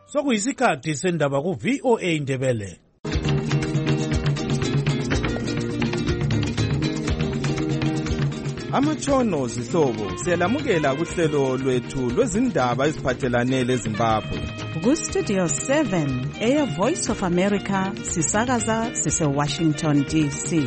Sokuyisikhathi sendaba ku-VOA Indebele. Amatshono zihlobo siyalamukela kuhlelo lwethu lwezindaba eziphathelane leZimbabwe. Ku-Studio 7 Air Voice of America sisakaza sise-Washington DC.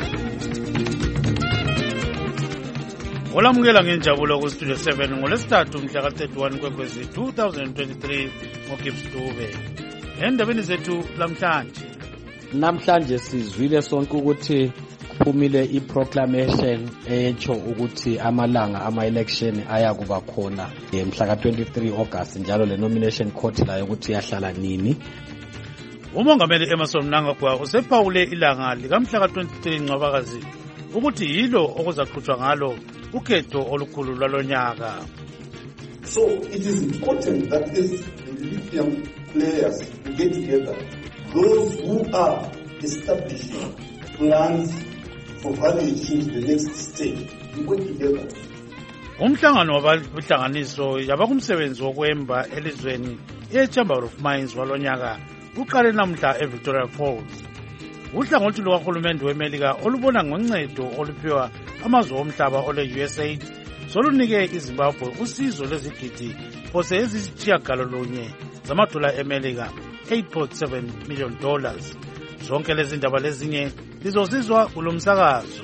Olamukela ngenjabulo ku-Studio 7 ngolesithathu mhla ka-31 Nkwenkwezi 2023 ngoGibbs Dube. Endabeni zethu namhlanje sizwile sonke ukuthi kuphumile iproclamation etsho ukuthi amalanga ama-election ayakuba khona mhla ka-23 August njalo le nomination court layo ukuthi yahlala nini. Umongameli Emmerson Mnangagwa usephawule ilanga likamhla ka-23 Ncwabakazi ukuthi yilo okuzaqhutshwa ngalo ukhetho olukhulu lwalonyaka. So it is important that these lithium players get together, those who are establishing plans for value change the next stage, we work together. Umhlangano wabahlanganiso yabakumsebenzi wokwemba elizweni eChamber of Mines walonyaka uqale namhla eVictoria Falls. Uhlangothi lukahulumende weMelika olubona ngoncedo oluphiwa amazwe omhlaba ole-USAID solunike iZimbabwe usizo lwezigidi phose eziyisitshiyagalolunye zamadola eMelika, $8.7 million. Zonke lezi ndaba lezinye lizozizwa kulo msakazo.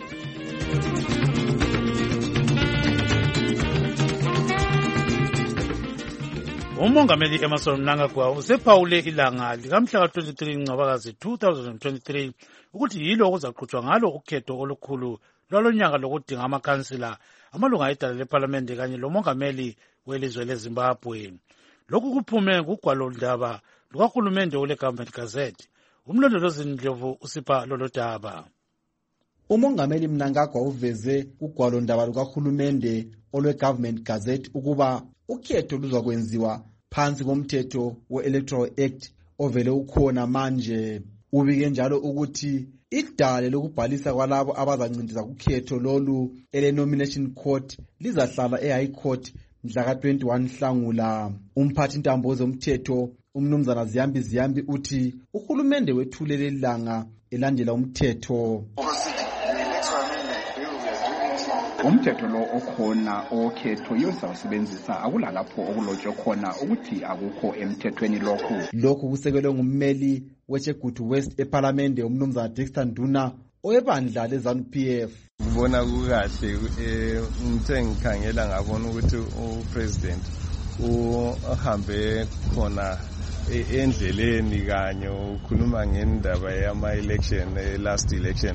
Umongameli Emmerson Mnangagwa usephawule ilanga likamhla ka-23 Ncwabakazi 2023 ukuthi yilo okuzaqhutshwa ngalo ukhetho olukhulu lwalonyaka lokudinga amakhansila, amalunga edala lephalamende kanye lomongameli welizwe leZimbabwe. Lokhu kuphume kugwalondaba lukahulumende ole-Government Gazette. Umlondolozi Ndlovu usipha lolo daba. Umongameli Mnangagwa uveze ugwalondaba lukahulumende olwe-Government Gazette ukuba ukhetho luzakwenziwa phansi komthetho we-Electoral Act ovele ukhona manje. Ubike njalo ukuthi idale lokubhalisa kwalabo abazancindisa kukhetho lolu ele-nomination court lizahlala e-High Court mhla ka-21 Nhlangula. Umphathi ntambo zomthetho umnumzana Ziyambi uthi uhulumende wethule lelanga elandela umthetho. Umthetho lo okhona okhetho yozawusebenzisa akulalapho okulotshwe khona ukuthi akukho emthethweni lokhu kusekelwe ngummeli weChegutu West eParliament umnumzana Dexter Nduna oyebandla leZANU-PF. Ngibona kukahle ngithe ngikhangela ngabona ukuthi upresident uhambe khona endleleni kanye ukhuluma ngendaba yama-election last election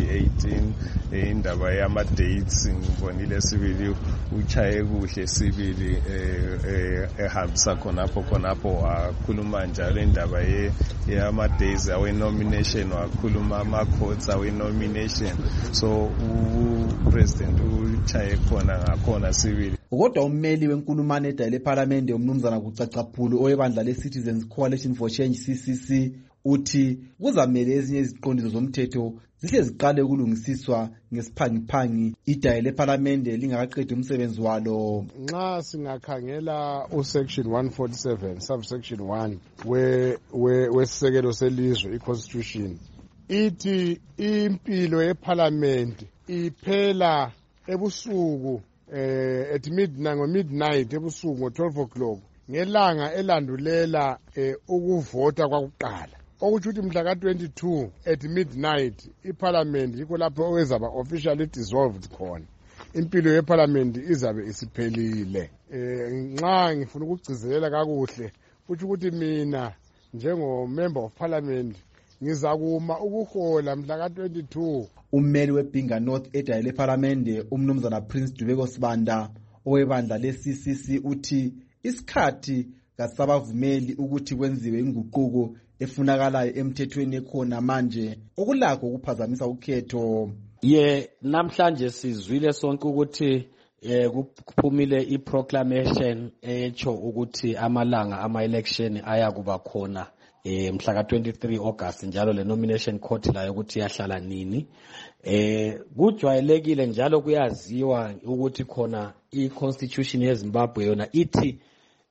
2018 indaba yama-dates. Ngibonile sibili uchaye kuhle sibili ehambisa khonapho wakhuluma njalo indaba yama-days awe-nomination, wakhuluma ama-courts awe-nomination. So upresident uchaye khona ngakhona sibili. Kodwa ummeli wenkulumane edale eParliament umnumzana Kucacaphulo oyebandla le-Citizens Coalition for Change CCC uthi kuzamele ezinye iziqondiso zomthetho zihle ziqale ukulungisiswa ngesiphangiphangi idale leParliament lingakaqedi umsebenzi walo. Nxa singakhangela usection 147 subsection 1 wesisekelo selizwe iconstitution ithi impilo yeParliament iphela ebusuku at midnight ebusuku ngo-12 o'clock ngelanga elandulela ukuvota kwakuqala, okuthi ukuthi mhla ka-22 at midnight iParliament yikho lapho okwezaba officially dissolved khona. Impilo yeParliament izabe isiphelile. Nxa ngifuna ukugcizelela kakuhle futhi ukuthi mina njengo-member of Parliament ngizakuma ukuhola mhla ka-22. Ummeli weBinga North edale leParliament umnumzana Prince Dubeko Sibanda owebandla le-CCC uthi isikhathi kasabavumeli ukuthi kwenziwe inguquko efunakalayo emthethweni ekhona manje okulakho ukuphazamisa ukhetho. Namhlanje sizwile sonke ukuthi kuphumile iproclamation etsho ukuthi amalanga ama-election ayakuba khona mhla ka-23 August njalo le nomination court layo ukuthi yahlala nini. Kujwayelekile njalo kuyaziwa ukuthi khona i-constitution yeZimbabwe yona ithi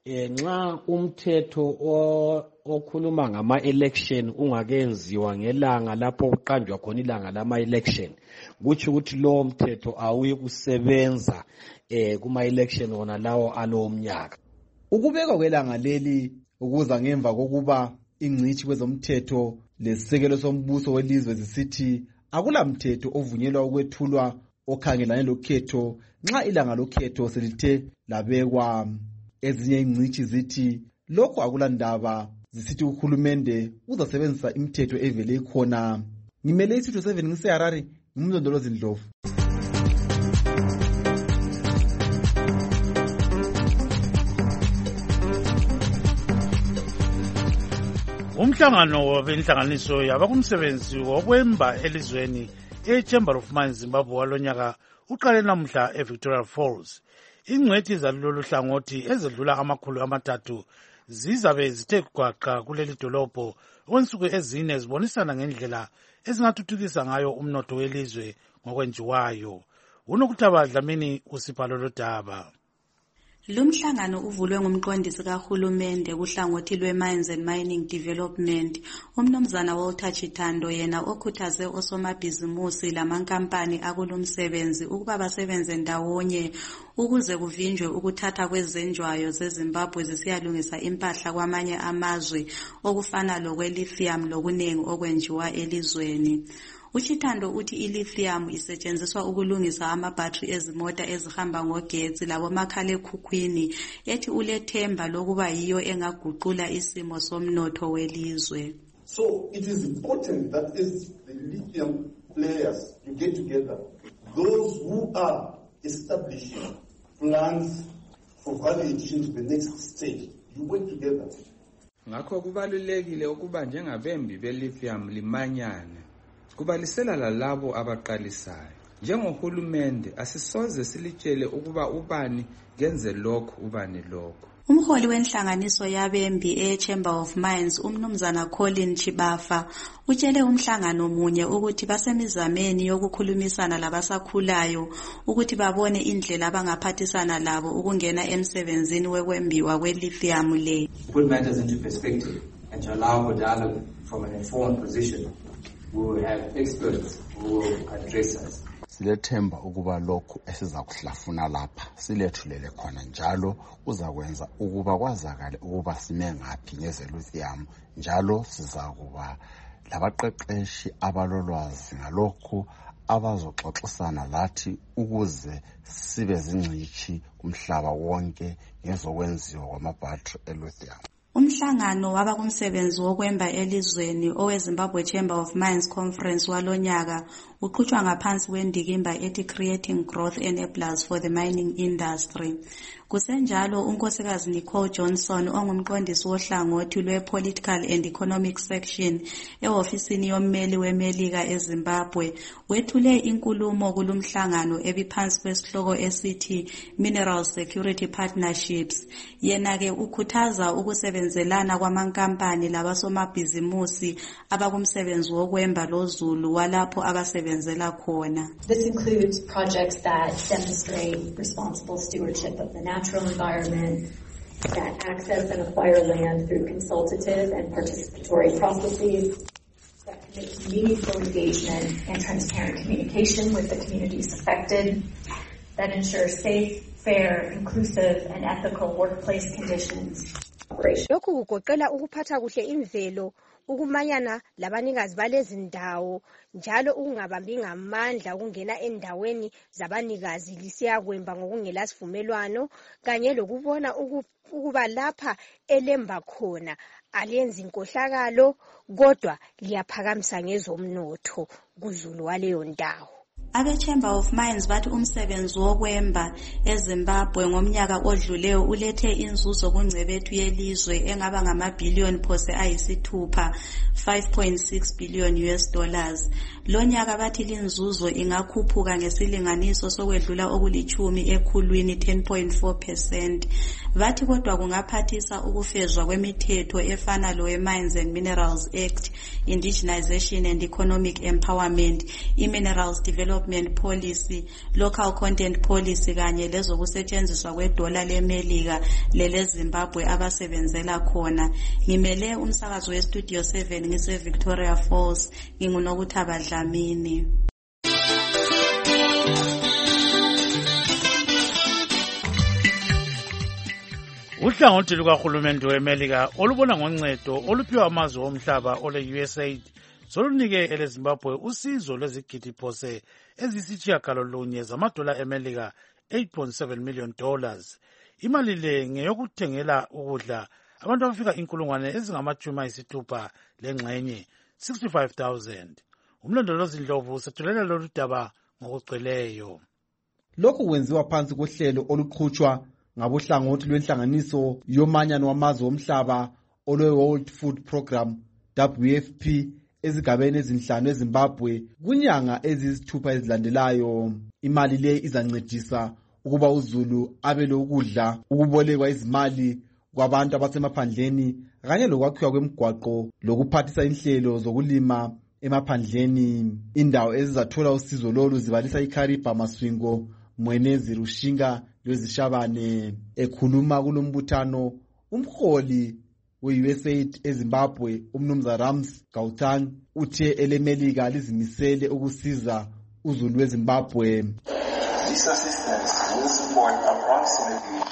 nxa umthetho okhuluma ngama-election ungakenziwa ngelanga lapho kuqanjwa khona ilanga lama-election, kutsho ukuthi lowo mthetho awuyi kusebenza kuma-election wona lawo alowo mnyaka. Ukubekwa kwelanga leli ukuza ngemva kokuba ingcitshi kwezomthetho lesisekelo sombuso welizwe zisithi akula mthetho ovunyelwa ukwethulwa okhangelane lokhetho nxa ilanga lokhetho selithe labekwa. Ezinye ingcitshi zithi lokho akula ndaba, zisithi uhulumende uzasebenzisa imithetho evele ikhona. Ngimele isitho 7 ngiseHarare, ngimlondolozi Ndlovu. Umhlangano wabenhlanganiso yabakumsebenzi wokwemba elizweni eChamber of Mines Zimbabwe walonyaka uqale namhla eVictoria Falls. Ingcwethi zalolu hlangothi ezedlula 300 zizabe zithe gwaqa kuleli dolobho okwensuku ezine zibonisana ngendlela ezingathuthukisa ngayo umnotho welizwe ngokwenjiwayo. Unokuthaba Dlamini usipha lolu daba. Lumhlangano uvulwe ngumqondisi kahulumende kuhlangothi lwe-Mines and Mining Development, umnumzana Walter Chitando, yena okhuthaze osomabhizimusi lamankampani akulumsebenzi ukuba basebenze ndawonye ukuze kuvinjwe ukuthatha kwezenjwayo zeZimbabwe zisiyalungisa impahla kwamanye amazwe okufana lokwelithium lokunengi okwenjiwa elizweni. Uchitando uthi ilithium isetshenziswa ukulungisa amabhatri ezimota ezihamba ngogetsi labomakhalekhukhwini, ethi ulethemba lokuba yiyo engaguqula isimo somnotho welizwe. So it is important that as the lithium players you get together, those who are establishing plans for value addition to the next stage, you work together. Ngakho kubalulekile ukuba njengabembi belithium limanyane. Kubalisela lalabo abaqalisayo. Njengohulumende asisoze silitshele ukuba ubani genze lokho ubani lokho. Umholi wenhlanganiso yabembi eChamber of Mines umnumzana Colin Chibafa utshele umhlangano munye ukuthi basemizameni yokukhulumisana labasakhulayo ukuthi babone indlela abangaphathisana labo ukungena emsebenzini wekwembiwa kwelithium le. Put matters into perspective and to allow for dialogue from an informed position. We will have experts who will address us. Silethemba ukuba lokhu esizakuhlafuna lapha silethulele khona njalo uzakwenza ukuba kwazakale ukuba sime ngaphi ngezelithium, njalo sizakuba labaqeqeshi abalolwazi ngalokhu abazoxoxisana lathi ukuze sibe zingcitshi kumhlaba wonke ngezokwenziwa kwamabhatri elithium. Umhlangano wabakumsebenzi wokwemba elizweni oweZimbabwe Chamber of Mines Conference walonyaka uqhutshwa ngaphansi kwendikimba ethi Creating Growth Enablers for the Mining Industry. Kusenjalo unkosikazi Nicole Johnson ongumqondisi wohlangothi lwe-Political and Economic Section ehofisini yommeli weMelika eZimbabwe wethule inkulumo kulumhlangano ebiphansi kwesihloko esithi Mineral Security Partnerships. Yena-ke ukhuthaza ukusebenzelana kwamankampani labasomabhizimusi abakumsebenzi wokwemba lozulu walapho abasebenzela khona. This includes projects that demonstrate responsible stewardship of the natural environment, that access and acquire land through consultative and participatory processes, that commit to meaningful engagement and transparent communication with the communities affected, that ensure safe, fair, inclusive, and ethical workplace conditions. Lokhu kugoqela ukuphatha kuhle imvelo, ukumanyana labanikazi balezindawo, njalo ukungabambi ngamandla ukungena endaweni zabanikazi lisiya kwemba ngokungela sivumelwano, kanye lokubona ukuba lapha elemba khona aliyenzi inkohlakalo kodwa liyaphakamisa ngezomnotho kuzulu waleyo ndawo. Abe-Chamber of Mines bathi umsebenzi wokwemba eZimbabwe ngomnyaka odluleyo ulethe inzuzo kungcebethu yelizwe engaba ngamabhiliyoni phose ayisithupha, 5.6 billion US dollars. Lonyaka bathi linzuzo ingakhuphuka ngesilinganiso sokwedlula okulithumi ekhulwini 10.4%. Bathi kodwa kungaphathisa ukufezwa kwemithetho efana lowe-Mines and Minerals Act, Indigenization and Economic Empowerment, i-Minerals Development development policy, local content policy kanye lezokusetshenziswa kwedola leMelika leleZimbabwe abasebenzela khona. Ngimele umsakazo weStudio 7 ngise Victoria Falls, nginguNokuthaba Dlamini. Uhlangothi lukahulumende weMelika olubona ngoncedo oluphiwa amazwe omhlaba ole-USAID solunike eleZimbabwe usizo lwezigidi phose eziyisitshiyagalolunye zamadola eMelika $8.7 million. Imali le ngeyokuthengela ukudla abantu abafika inkulungwane ezingama-60 lengxenye 65,000. Umlondolozi Ndlovu usethulela lolu daba ngokugcweleyo. Lokhu kwenziwa phansi kohlelo oluqhutshwa ngabohlangothi lwenhlanganiso yomanyano wamazwe omhlaba olwe-World Food Program WFP ezigabeni ezinhlanu eZimbabwe kunyanga eziyisithupha ezilandelayo. Imali le izancedisa ukuba uZulu abe lokudla, ukubolekwa izimali kwabantu abasemaphandleni kanye lokwakhiwa kwemigwaqo lokuphathisa inhlelo zokulima emaphandleni. Indawo ezizathola usizo lolu zibalisa iKariba, Masvingo, Mwenezi, Rushinga lwezishabane. Ekhuluma kulombuthano umholi we-USAID eZimbabwe umnumzana Rams Gauteng uthe eleMelika lizimisele ukusiza uZulu weZimbabwe. This assistance will support approximately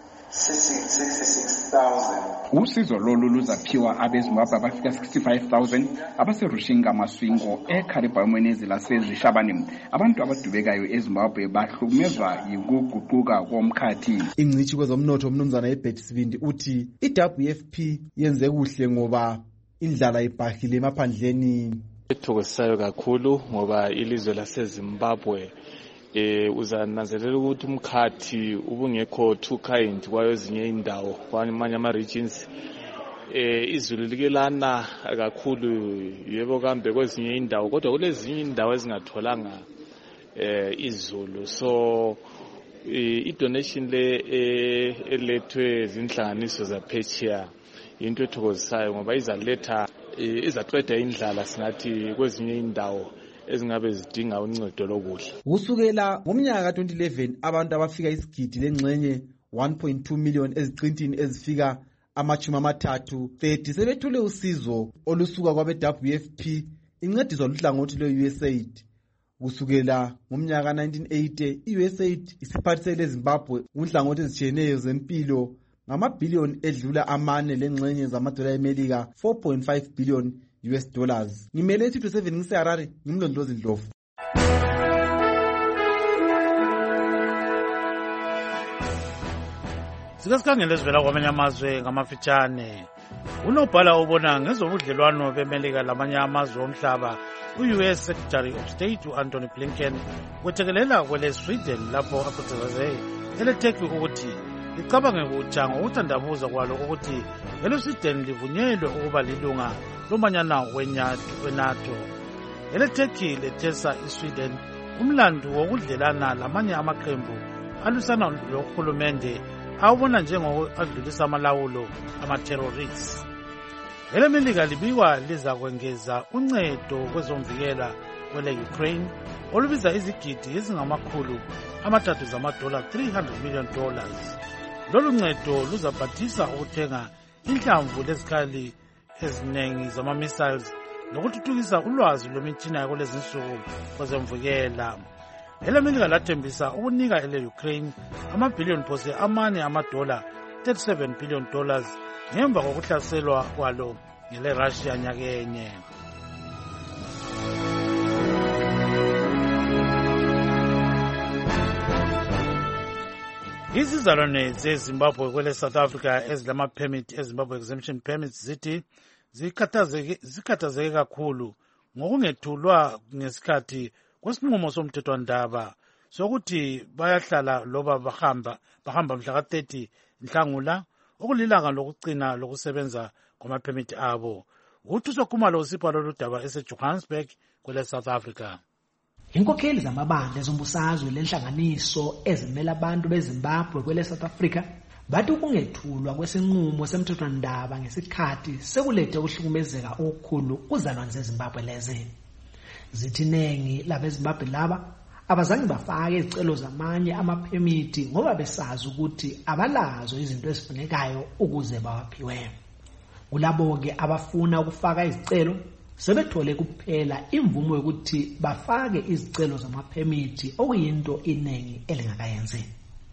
66,000. Usizo lolu luzaphiwa abeZimbabwe abafika 65,000 abaserushinga, Masvingo, eKariba, Mwenezi lasezishabane. Abantu abadubekayo eZimbabwe bahlukumezwa yikuguquka komkhathi. Ingcitshi kwezomnotho umnumzana eBetty Sibindi uthi iWFP yenze kuhle ngoba indlala ibhahile emaphandleni. Ethokozisayo kakhulu ngoba ilizwe laseZimbabwe uzananzelela ukuthi umkhathi ubungekho too kind kwayo ezinye indawo kwamanye ama-regions. Izulu likelana kakhulu yebo kambe kwezinye indawo, kodwa kulezinye indawo ezingatholanga izulu. So i-donation le elethwe zinhlanganiso zaphetsheya into ethokozisayo ngoba izaqeda indlala singathi kwezinye indawo ezingabe zidinga uncedo lokudla. Kusukela ngomnyaka ka-2011 abantu abafika isigidi lengxenye 1.2 million eziqintini ezifika ama-30 sebethule usizo olusuka kwabe-WFP incediswa luhlangothi lwe-USAID. Kusukela ngomnyaka ka-1980 i-USAID isiphathisele eZimbabwe kunhlangothi ezitshiyeneyo zempilo ngamabhiliyoni edlula 4 lengxenye zamadola eMelika $4.5 billion. Ngimele iStudio 7 ngiseHarare, ngimlondolozi Ndlovu. Sikasikhangele sivela kwamanye amazwe ngamafitshane. Unobhala obona ngezobudlelwano beMelika lamanye amazwe omhlaba u-US Secretary of State u-Anthony Blinken wethekelela kwele Sweden lapho akhuthaze eleTurkey ukuthi licabange kutsha ngokuthandabuza kwalo ukuthi eleSweden livunyelwe ukuba lilunga lomanyana weNATO. EleTurkey lethesa iSweden umlandu wokudlelana lamanye amaqembu alusana lohulumende awubona njengokuadlulisa amalawulo amaterrorists. EleMelika libikwa liza kwengeza uncedo kwezomvikela kwele-Ukraine olubiza izigidi ezingama-300 zamadola $300 million. Lolu ncedo luzaphathisa ukuthenga inhlamvu lezikhali eziningi zama-missiles nokuthuthukisa ulwazi lwemitshina yakulezinsuku kwezemvukela. EleMelika lathembisa ukunika ele-Ukraine amabhiliyoni phose amane amadola $37 billion ngemva kokuhlaselwa kwalo ngele-Russia nyakenye. Izizalwane zeZimbabwe kwele South Africa ezilama-permit eZimbabwe exemption permits zithi zikhathazeke kakhulu ngokungethulwa ngesikhathi kwesinqumo somthethwandaba sokuthi bayahlala loba bahamba mhla ka-30 Nhlangula okulilanga lokucina lokusebenza kwama-permit abo. UThuso Khumalo usipha lolu daba eseJohannesburg kwele South Africa. Inkokheli zamabandla ezombusazwe lenhlanganiso ezimela abantu beZimbabwe kwele South Africa bathi ukungethulwa kwesinqumo semthethwandaba ngesikhathi sekulethe ukuhlukumezeka okukhulu kuzalwane zeZimbabwe lezi. Zithi iningi labeZimbabwe laba abazange bafake izicelo zamanye amaphemithi ngoba besazi ukuthi abalazo izinto ezifunekayo ukuze bawaphiwe. Kulabo-ke abafuna ukufaka izicelo sebethole kuphela imvumo yokuthi bafake izicelo zamaphemithi okuyinto iningi elingakayenzi.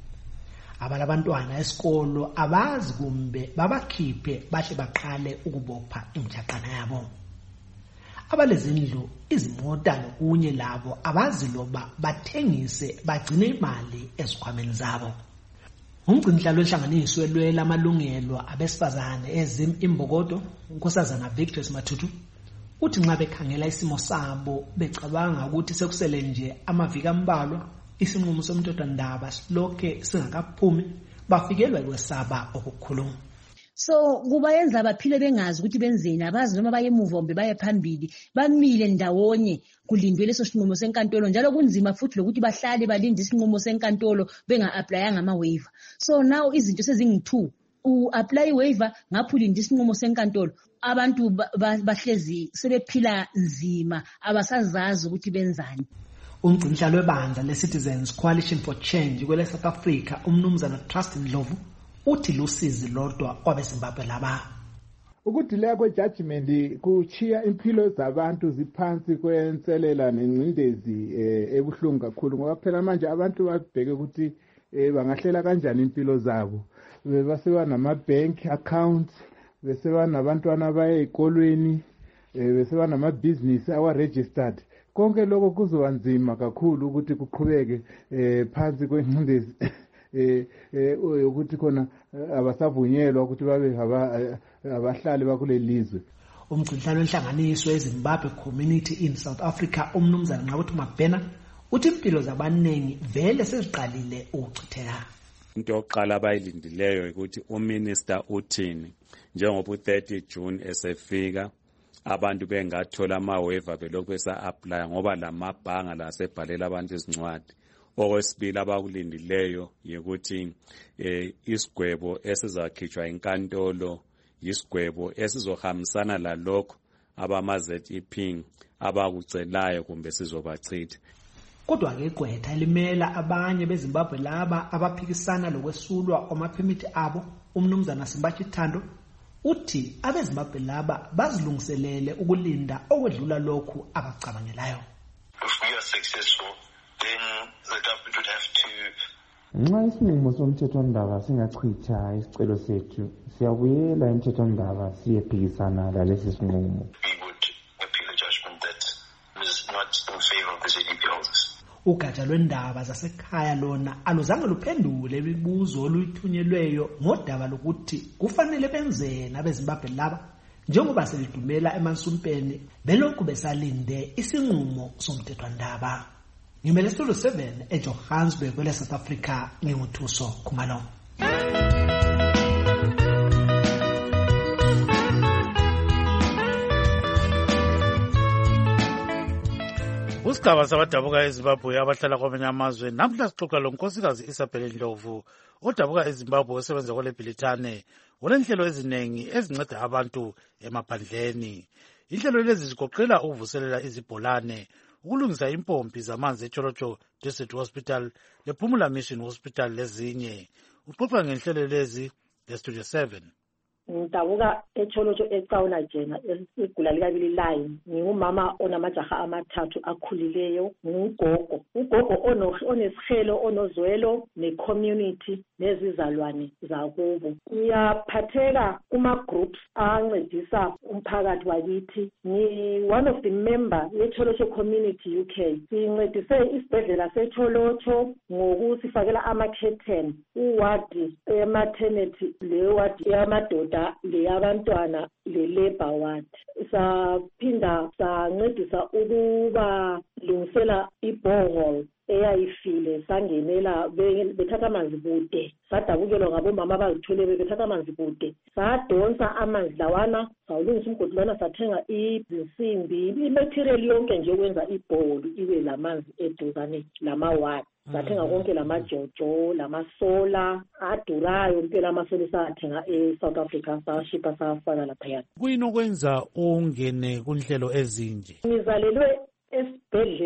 Abantwana esikolo abazi kumbe babakhiphe bahle baqale ukubopha imijaqana yabo. Abalezindlu, izimota nokunye labo abazi loba bathengise bagcine imali ezikhwameni zabo. Umgcinisihlalo wenhlanganiso elwela amalungelo abesifazane ezim Imbokodo, uNkosazana Victor Mathutu, uthi nxa bekhangela isimo sabo becabanga ukuthi sekusele nje amaviki ambalwa isinqumo somthethwandaba silokhe singakaphumi, bafikelwa kwesaba okukhuluma. So kubayenza baphile bengazi ukuthi benzeni, abazi noma baye emuva kumbe baye phambili, bamile ndawonye kulindwe leso sinqumo senkantolo, njalo kunzima futhi lokuthi bahlale balinde isinqumo senkantolo benga-applyanga ama-waiver. So now izinto sezingi-2, u-apply i-waiver ngapho ulinde isinqumo senkantolo. Abantu bahlezi sebephila nzima, abasazazi ukuthi benzani. Umgcinisihlalo webandla le-Citizens Coalition for Change kwele South Africa, umnumzana Trust Ndlovu, uthi lusizi lodwa kwabeZimbabwe laba. Ukudileka kwejudgment kuchiya impilo zabantu ziphansi kwenselela nengcindezi ebuhlungu kakhulu, ngoba phela manje abantu babheke ukuthi bangahlela kanjani impilo zabo. Beseba nama-bank accounts, beseba nabantwana baye ezikolweni, beseba nama-business awa-registered. Konke lokho kuzoba nzima kakhulu ukuthi kuqhubeke phansi kwengcindezi ukuthi khona abasavunyelwa ukuthi babe abahlali bakulelizwe. Umgcinisihlalo wenhlanganiso eZimbabwe Community in South Africa, umnumzana Nqabuthu Mabhena, uthi impilo zabaningi vele seziqalile ukuchitheka. Into yokuqala abayilindileyo ukuthi uminister uthini njengoba u-30 June esefika, abantu bengathola ama-waiver belokhu besa-apply ngoba lamabhanga lasebhalela abantu izincwadi. Okwesibili abakulindileyo yikuthi isigwebo esizakhitshwa inkantolo yisigwebo esizohambisana lalokho abama-ZEP abakucelayo kumbe sizobachitha. Kodwa-ke igqwetha elimela abanye beZimbabwe laba abaphikisana lokwesulwa kwamaphemithi abo, umnumzana Simbachi Thando, uthi abeZimbabwe laba bazilungiselele ukulinda okwedlula lokhu abacabangelayo. If we are successful, then the government would have to. Nxa isinqumo somthethwandaba singachitha isicelo sethu, siyabuyela emthethwandaba siyephikisana lalesi sinqumo. We would appeal a judgment that is not in favor of the ZEP holders. Ugatsha lwendaba zasekhaya lona aluzange luphendule imibuzo oluyithunyelweyo ngodaba lokuthi kufanele benzeni abeZimbabwe laba njengoba selidumela emansumpeni belokhu besalinde isinqumo somthethwandaba. Ngimele Studio 7 eJohannesburg kwele South Africa, nginguthuso Khumalo. Usigaba sabadabuka eZimbabwe abahlala kwamanye amazwe namhla sixoxa lo nkosikazi Isabel Ndlovu odabuka eZimbabwe osebenza kwele Bhilithane ngolenhlelo eziningi ezinceda abantu emaphandleni. Inhlelo lezi zigoqela ukuvuselela izibholane, ukulungisa impompi zamanzi eCholocho District Hospital lePhumula Mission Hospital lezinye. Uxoxa ngenhlelo lezi leStudio 7. Ngidabuka eCholocho eCaula Jena igula likabili line. Ngingumama onamajaha amathathu akhulileyo, ngugogo. Ugogo onesihelo, onozwelo necommunity nezizalwane zakubo. Ngiyaphatheka kuma-groups ancedisa umphakathi wakithi. One of the member yeCholocho Community UK. Sincedise isibhedlela seCholocho ngokusifakela ama-curtain. Uwadi ematernity lewadi yamadoda leyabantwana le-labor ward. Saphinda sancedisa ukuba lungisela i-borehole eyayifile, sangenela bethatha amanzi kude, sadabukelwa ngabomama abazithwele bethatha amanzi kude, sadonsa amanzi lawana, sawulungisa umgodi lwana, sathenga izinsimbi, imaterial yonke nje ukwenza ibholu ibe lamanzi eduzane lama-ward. Sathenga konke lamajojo, lamasola adurayo, impela amasola sathenga eSouth Africa, sashipha safaka laphaya. Kuyini okwenza ungene kunhlelo ezinje? Ngizalelwe esibhedlela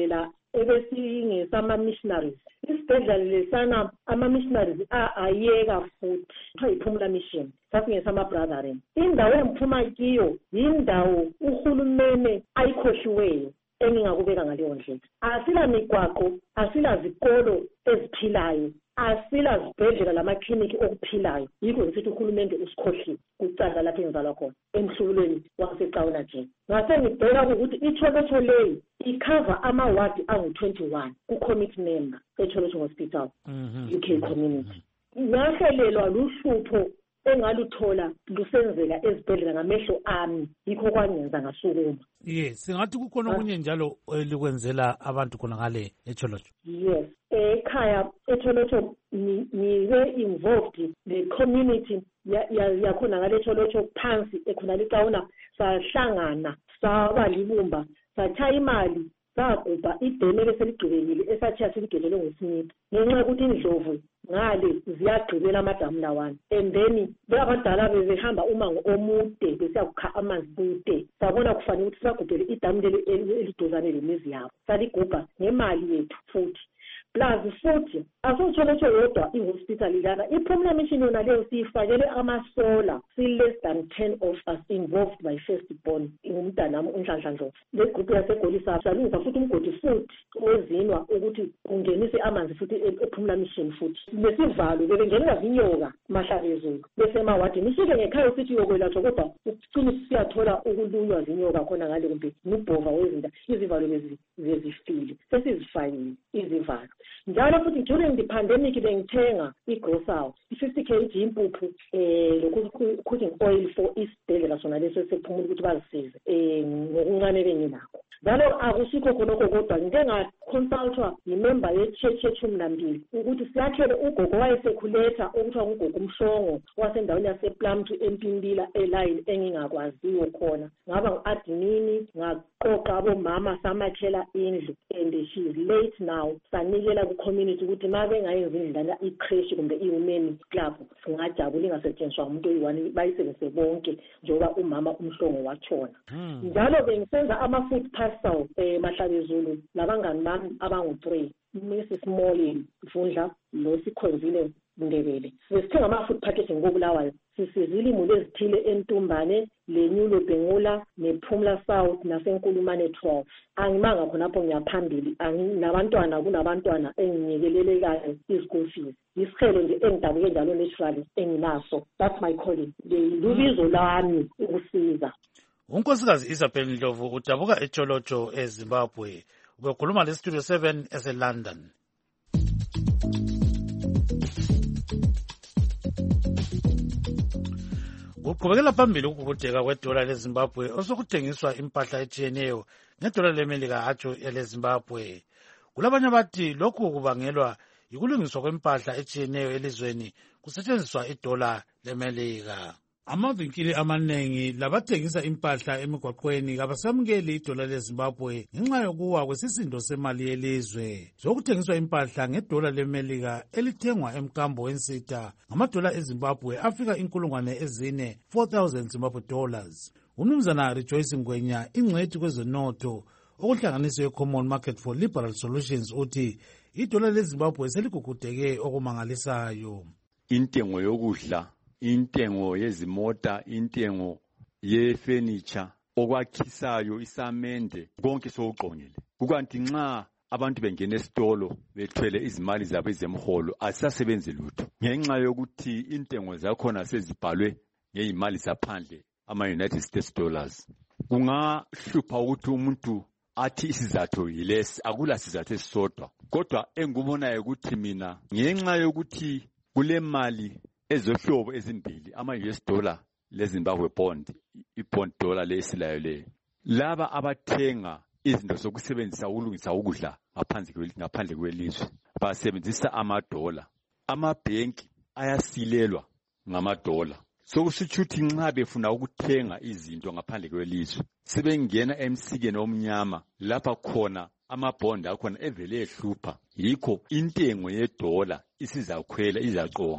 ebesingesama-missionaries. Isibhedlela lesana ama-missionaries ayeka futhi kuthiwa yiphumula mission, sasingesama-brothering. Indawo engiphuma kiyo yindawo uhulumene ayikhohliweyo engingakubeka ngaleyo ndlela. Asila migwaqo, asila zikolo eziphilayo, asila zibhedlela lamakliniki okuphilayo. Yikho ngithi uhulumende usikhohliwe kucala lapho engizalwa khona emhlubulweni waseCauna nje. Ngase ngibheka ukuthi iTholotsho leyi ikhava amawadi angu-21 ku-committee member eTholotsho Hospital UK community. Ngahlelelwa luhlupho engaluthola lusenzeka ezibhedlela ngamehlo ami, yikho kwangenza ngasukuma. Yes, singathi kukhona okunye njalo elikwenzela abantu khona ngale eTholotsho. Yes, ekhaya eTholotsho niwe involved the community yakhona ngale eTholotsho phansi ekhona leCauna, sahlangana saba libumba, sathaya imali, sagubha ideme leseligqibekile esathiya siligelele ngoSmith ngenxa yokuthi indlovu ngale ziyagqibela amadamu lawana. And then abadala bebehamba umango omude besiyakukha amanzi kude, sabona kufanele ukuthi sagubhele idamu leli eliduzane lemizi yabo, saligubha ngemali yethu futhi. Plus futhi asoTholotsho yodwa i-hospital lana iphumula mission yona leyo siyifakele amasola, si-less than 10 of us involved by firstborn umntanami uNhlanhla Ndlovu. Le group yasegolisa salungisa futhi umgodi futhi ozinwa ukuthi ungenise amanzi futhi ephumula mission futhi. Lesivalo bebengenela zinyoka mahlabezulu besemawadini nisuke ngekhaya sithi yokwelatshwa kodwa ucine siyathola ukulunywa zinyoka khona ngale kumbe nibhova wezinda izivalo bezifile sesizifakile izivalo. Njalo futhi during the pandemic bengithenga igrocery 50 kg impuphu cooking oil for isibhedlela sona leso sephumula ukuthi bazisize ngokuncane benginakho. Njalo akusikho khonokho kodwa ngike ngaconsultwa yimember ye-church ye-12 ukuthi siyakhele ugogo wayesekhuletha okuthiwa ngugogo Mhlongo wasendaweni yasePlumtree eMpimbila eline engingakwaziyo khona. Ngaba ngu-admin ngaqoqa abomama samakhela indlu and she is late now. Sanikela ku-community ukuthi ma bengayenzi indlana i-creche kumbe i-women club singajabula ingasetshenziswa umuntu oyi-1 bayisebenzise bonke njengoba umama uMhlongo watshona. Njalo bengisenza ama-food parcel mahlabezulu labangani bami abangu-3 Mrs. Molly Mfundla lo Sikhonzile Ndebele. Sesithenga ama-food packaging ngobulawayo sisizile imuli ezithile eNtumbane, leNyulo Bhengula, nePhumla South naseNkulumane 12. Angimanga khonapho ngiyaphambili, nabantwana kunabantwana enginyekelelekayo i-school fees. Isikhele nje engidabuke njalo naturally enginaso. That's my calling. Lubizo lami ukusiza. uNkosikazi Isabel Ndlovu udabuka eTholotsho eZimbabwe. Ubekhuluma leStudio 7 eseLondon. Kuqhubekela phambili ukugugudeka kwedola leZimbabwe osokuthengiswa impahla etshiyeneyo ngedola leMelika hatsho eleZimbabwe. Kulabanye abathi lokhu kubangelwa yikulungiswa kwempahla etshiyeneyo elizweni kusetshenziswa idola leMelika. Amavinkili amanengi labathengisa impahla emigwaqweni kabasamukeli idola leZimbabwe ngenxa yokuwa kwesisindo semali yelizwe. Sokuthengiswa impahla ngedola leMelika elithengwa emkambo wensitha ngamadola eZimbabwe afika 4,000 Zimbabwe dollars. Umnumzana Rejoice Ngwenya, ingcwethi kwezenotho okuhlanganisiwe Common Market for Liberal Solutions, uthi idola leZimbabwe seligugudeke okumangalisayo. Intengo yokudla, intengo yezimota, intengo yefurniture, okwakhisayo, isamende, konke sokuqongile. Kukanti nxa abantu bengena esitolo bethwele izimali zabo ezemholo asisasebenzi lutho ngenxa yokuthi intengo zakhona sezibhalwe ngezimali zaphandle ama-United States dollars. Kungahlupha ukuthi umuntu athi isizathu yilesi, akula sizathu esisodwa. Kodwa engikubonayo ukuthi mina ngenxa yokuthi kule mali ezohlobo ezimbili, ama-US dollar leZimbabwe bond, i-bond dollar lesilayo leyo, laba abathenga izinto zokusebenzisa ukulungisa ukudla ngaphandle kwelizwe basebenzisa amadola. Amabhenki ayasilelwa ngamadola. Sokusitsho ukuthi nxa befuna ukuthenga izinto ngaphandle kwelizwe sebengena emsikeni omnyama lapha khona amabhondi akhona evele ehlupha. Yikho intengo yedola isizakhwela, izaconga.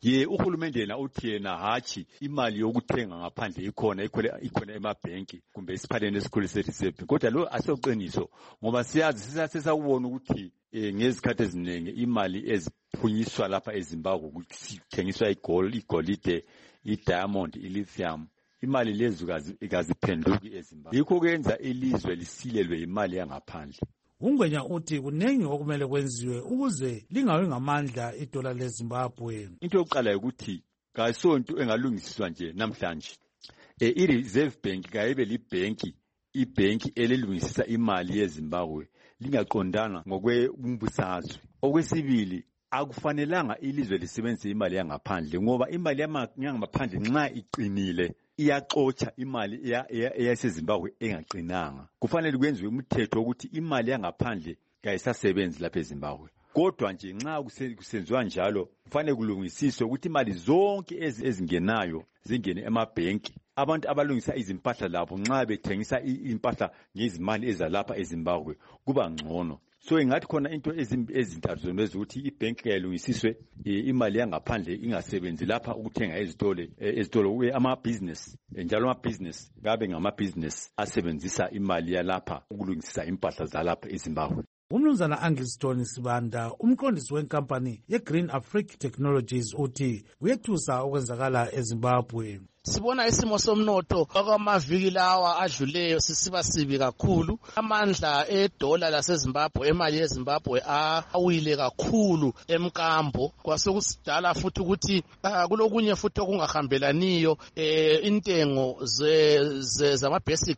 uhulumende yena uthi yena hatshi imali yokuthenga ngaphandle ikhona emabhenki kumbe esiphaleni esikhulu sethu sebhenki, kodwa lo asoqiniso ngoba siyazi sisakubona ukuthi ngezikhathi eziningi imali eziphunyiswa lapha eZimbabwe kuthengiswa igolide, i-diamond, i-lithium, imali lezi ikaziphenduki eZimbabwe. Yikho kwenza ilizwe lisilelwe imali yangaphandle. uNgwenya uthi kuningi okumele kwenziwe ukuze lingawi ngamandla idola leZimbabwe. Into yokuqala ukuthi kayisonto engalungisiswa nje namhlanje. I-Reserve Bank kayibe ibhenki elilungisisa imali yeZimbabwe lingaqondana ngokwembusazwe. Okwesibili, akufanelanga ilizwe lisebenzise imali yangaphandle ngoba imali yangaphandle nxa iqinile iyaxotsha imali eyaseZimbabwe engaqinanga. Kufanele kwenziwe umthetho ukuthi imali yangaphandle kayisasebenzi lapha eZimbabwe. Kodwa nje nxa kusenziwa njalo kufanele kulungisiswe ukuthi imali zonke ezingenayo zingene emabhenki. Abantu abalungisa izimpahla labo nxa bethengisa impahla ngezimali ezalapha eZimbabwe kuba ngcono. So ingathi khona into ezintathu zonezi ukuthi ibhenki kayilungisiswe, imali yangaphandle ingasebenzi lapha ukuthenga ezitolo ama-business, njalo ama-business kabe ngama-business asebenzisa imali yalapha ukulungisisa impahla zalapha eZimbabwe. Umnumzana Angleston Sibanda, umqondisi wenkampani ye-Green Africa Technologies, uthi kuyethusa okwenzakala eZimbabwe. Sibona isimo somnotho okwamaviki lawa adluleyo sisiba sibi kakhulu. Amandla edola laseZimbabwe, emali yeZimbabwe awile kakhulu emkambo. Kwasekusidala futhi ukuthi kulokunye futhi okungahambelaniyo, intengo zama basic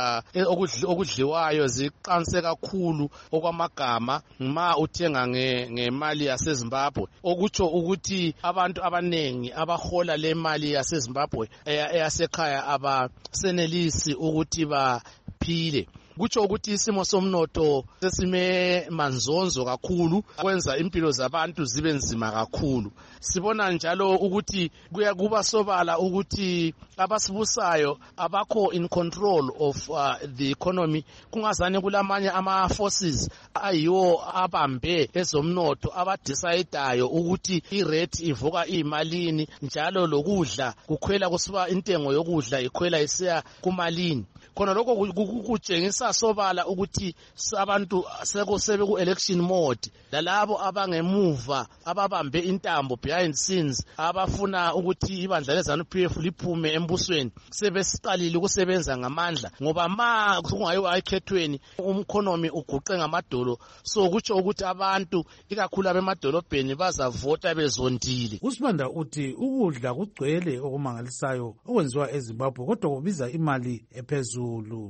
okudliwayo ziqanse kakhulu okwamagama ma uthenga ngemali yaseZimbabwe, okutsho ukuthi abantu abanengi abahola le mali yaseZimbabwe eyasekhaya abasenelisi ukuthi baphile. Kutsho ukuthi isimo somnotho sesime manzonzo kakhulu, kwenza impilo zabantu zibe nzima kakhulu. Sibona njalo ukuthi kuba sobala ukuthi abasibusayo abakho in control of the economy. Kungazane kulamanye ama-forces ayiwo abambe ezomnotho abadecidayo ukuthi irate ivuka iyimalini, njalo lokudla kukhwela kusuka intengo yokudla ikhwela isiya kumalini. Khona lokho kutshengisa sobala ukuthi abantu seku election mode, lalabo abangemuva ababambe intambo behind scenes abafuna ukuthi ibandla leZANU-PF liphume embusweni sebesiqalile ukusebenza ngamandla, ngoba ma kungayiwa ekhethweni umkhonomi uguqe ngamadolo. So kutsho ukuthi abantu ikakhulu abemadolobheni bazavota bezondile. uSibanda uthi ukudla kugcwele okumangalisayo okwenziwa eZimbabwe kodwa kubiza imali ephezulu.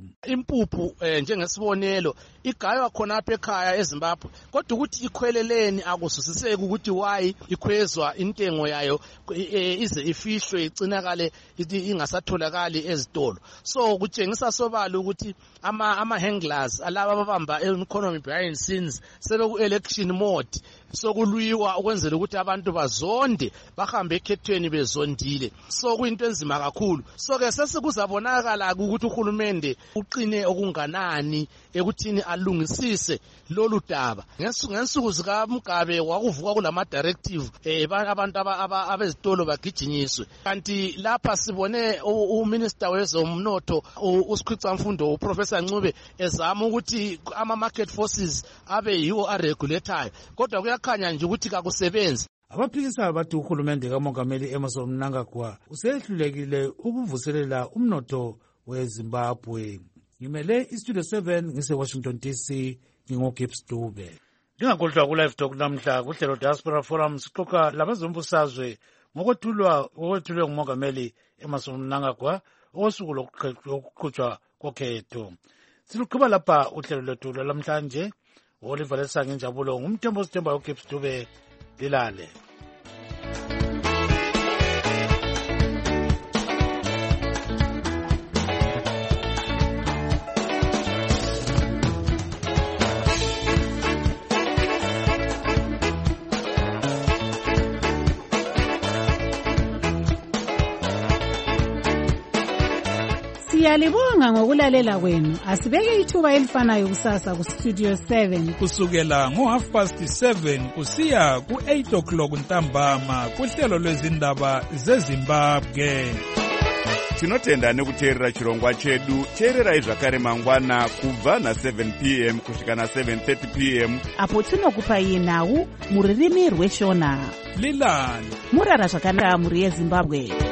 Impuphu njengesibonelo igaywa khonapha ekhaya eZimbabwe, kodwa ukuthi ikhweleleni akuzwisiseki ukuthi why ikhwezwa intengo yayo ize ifihlwe igcinakale ingasatholakali ezitolo. So kutshengisa sobala ukuthi ama-handlers alaba ababamba economy behind scenes sebeku-election mode, sokulwiwa ukwenzela ukuthi abantu bazonde bahambe ekhethweni bezondile. So kuyinto enzima kakhulu. So ke sesikuzabonakala ukuthi uhulumende uqine okunganani ekuthini alungisise lolu daba. Ngensuku zikaMugabe kwakuvuka kulama directive abantu abezitolo bagijinyiswe, kanti lapha sibone uminister wezomnotho uSikhwicamfundo uProfessor Ncube ezama ukuthi ama-market forces abe yiwo aregulatayo, kodwa kuyakhanya nje ukuthi kakusebenzi. Abaphikisayo bathi uhulumende kaMongameli Emmerson Mnangagwa usehlulekile ukuvuselela umnotho weZimbabwe. Ngimele iStudio 7 ngise-Washington DC, ngingoGibbs Dube. Ndingakhohlwa ku-Live Talk namhla kuhlelo Diaspora Forum sixoxa labazombusazwe ngokwethulwe nguMongameli Emmerson Mnangagwa osuku lokuqhutshwa kokhetho. Siluqhuba lapha uhlelo lwethu lwalamhlanje. Oliver Lesange Njabulo ngumthembo sithemba uGibbs Dube. Lilale. Siyalibonga ngokulalela kwenu. Asibeke ithuba elifanayo kusasa kustudio 7 kusukela ngo7:30 kusiya ku8 ntambama kuhlelo lwezindaba zeZimbabwe. Tinotenda nekuteerera chirongwa chedu. Teererai zvakare mangwana kubva na7 p.m. kusvika na7:30 p.m. apo tinokupai nhau muririmi rweshona. Lilani murara zvakanaka mhuri yeZimbabwe.